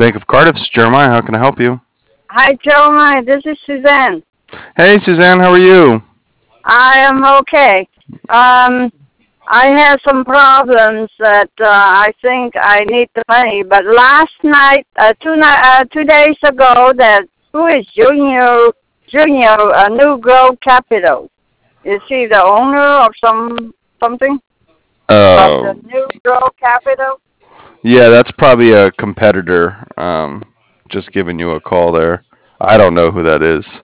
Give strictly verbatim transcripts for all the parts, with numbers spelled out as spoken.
Bank of Cardiff. This is Jeremiah. How can I help you? Hi, Jeremiah. This is Suzanne. Hey, Suzanne. How are you? I am okay. Um, I have some problems that uh, I think I need the money. But last night, uh, two ni- uh, two days ago, that who is Junior Junior uh, New Grove Capital? Is he the owner of some something of the Oh, New Grove Capital? yeah. That's probably a competitor. Um, just giving you a call there. I don't know who that is.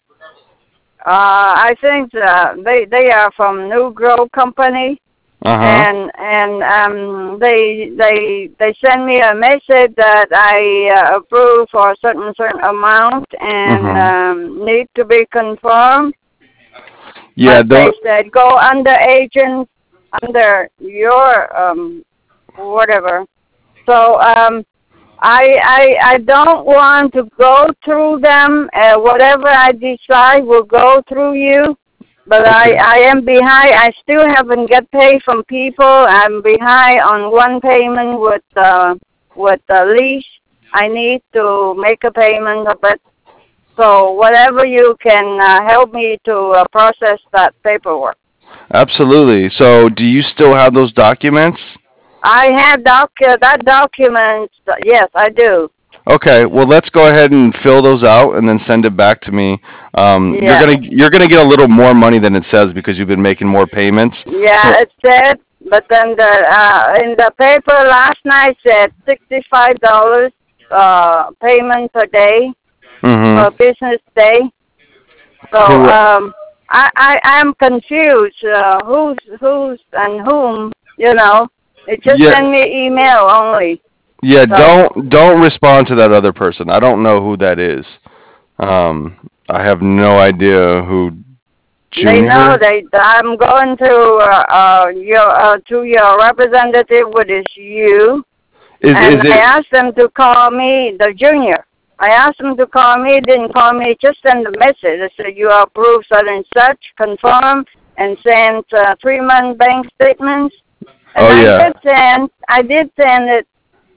Uh, I think uh, they they are from New Grove Company. Uh huh. and and um they they they send me a message that I uh, approve for a certain certain amount and Mhm. um need to be confirmed, Yeah. but they Don't. said go under agent under your um whatever. So um I I I don't want to go through them. Uh, whatever I decide will go through you. But I, Okay. I am behind. I still haven't get paid from people. I'm behind on one payment with uh, with the lease. I need to make a payment of it. So whatever you can uh, help me to uh, process that paperwork. Absolutely. So, do you still have those documents? I had doc uh, that document. Yes, I do. Okay, well let's go ahead and fill those out and then send it back to me. Um, you're Yeah, gonna you're gonna get a little more money than it says because you've been making more payments. yeah. So, It said, but then the uh, in the paper last night said sixty five dollars uh payment per day hmm per business day. So correct. um, I I am confused. Uh, who's who's and whom? You know, it just Yeah, send me email only. yeah. So Don't don't respond to that other person. I don't know who that is. Um, I have no idea who they know Junior they. I'm going to uh, uh your uh, to your representative, which is you, is. and Is I it? asked them to call me the junior. I asked them to call me, didn't call me, just send a message. They said you approve such and such, confirm, and send uh, three month bank statements. And Oh I yeah. did send, I did send it,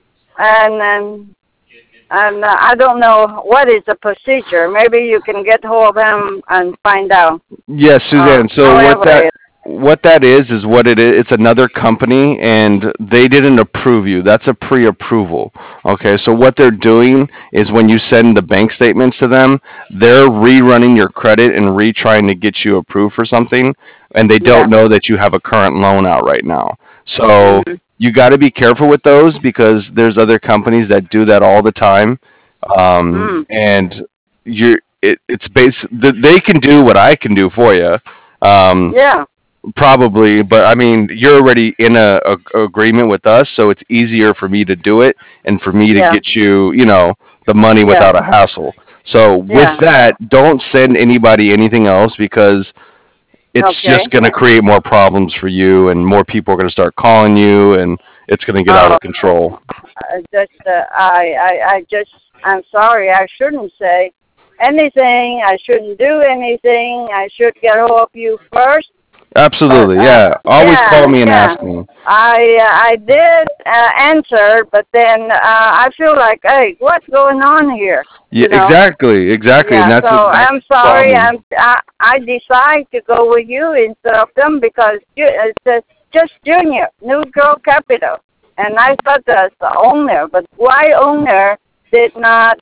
and um, and uh, I don't know what is the procedure. Maybe you can get hold of him and find out. Yes, Uh, Suzanne. So what however, that it, what that is is what it is. It's another company, and they didn't approve you. That's a pre-approval. Okay. So what they're doing is when you send the bank statements to them, they're rerunning your credit and retrying to get you approved for something, and they yeah. don't know that you have a current loan out right now. So Mm-hmm. you got to be careful with those because there's other companies that do that all the time, um, Mm. and you're it, it's base th- they can do what I can do for you, um, Yeah. probably, but I mean you're already in a, a agreement with us, so it's easier for me to do it and for me to Yeah. get you you know the money Yeah. without a hassle. So with Yeah. that, don't send anybody anything else because it's Okay. just going to create more problems for you and more people are going to start calling you and it's going to get out Oh, of control. I just uh, I, I I just I'm sorry. I shouldn't say anything. I shouldn't do anything. I should get hold of you first. But Absolutely, uh, yeah, always yeah, call me and yeah. ask me. I uh, I did uh, answer, but then uh, I feel like, hey, what's going on here? Yeah, You know? exactly, exactly, and Yeah. So that's that's I'm the sorry. problem. I'm I, I decide to go with you instead of them because ju- it says just Junior New Girl Capital, and I thought that's the owner, but why owner did not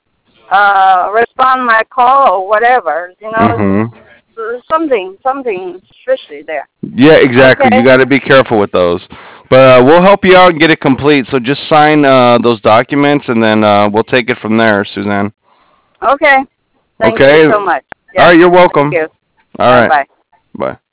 uh respond my call or whatever? You know, Mhm. something something fishy there. Yeah, exactly. You Okay. got to be careful with those. But uh, we'll help you out and get it complete. So just sign uh, those documents, and then uh, we'll take it from there, Suzanne. Okay. Thank you Okay. All so much. Yeah. right. You're Thank welcome. you. All Bye right. bye. Bye.